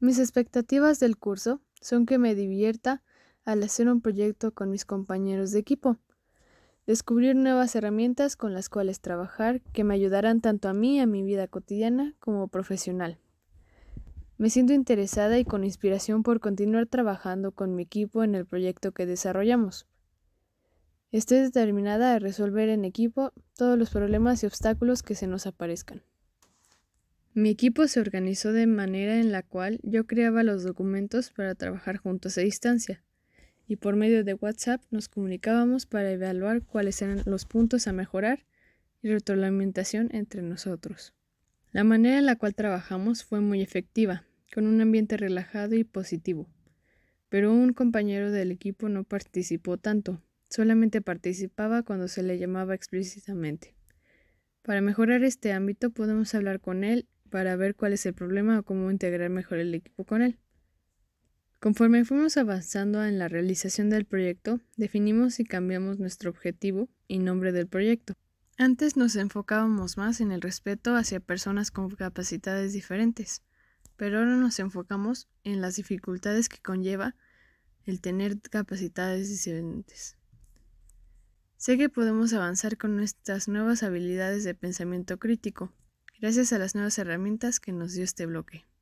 Mis expectativas del curso son que me divierta al hacer un proyecto con mis compañeros de equipo, descubrir nuevas herramientas con las cuales trabajar que me ayudarán tanto a mí, a mi vida cotidiana, como profesional. Me siento interesada y con inspiración por continuar trabajando con mi equipo en el proyecto que desarrollamos. Estoy determinada a resolver en equipo todos los problemas y obstáculos que se nos aparezcan. Mi equipo se organizó de manera en la cual yo creaba los documentos para trabajar juntos a distancia, y por medio de WhatsApp nos comunicábamos para evaluar cuáles eran los puntos a mejorar y retroalimentación entre nosotros. La manera en la cual trabajamos fue muy efectiva, con un ambiente relajado y positivo, pero un compañero del equipo no participó tanto, solamente participaba cuando se le llamaba explícitamente. Para mejorar este ámbito podemos hablar con él para ver cuál es el problema o cómo integrar mejor el equipo con él. Conforme fuimos avanzando en la realización del proyecto, definimos y cambiamos nuestro objetivo y nombre del proyecto. Antes nos enfocábamos más en el respeto hacia personas con capacidades diferentes, pero ahora nos enfocamos en las dificultades que conlleva el tener capacidades diferentes. Sé que podemos avanzar con nuestras nuevas habilidades de pensamiento crítico, gracias a las nuevas herramientas que nos dio este bloque.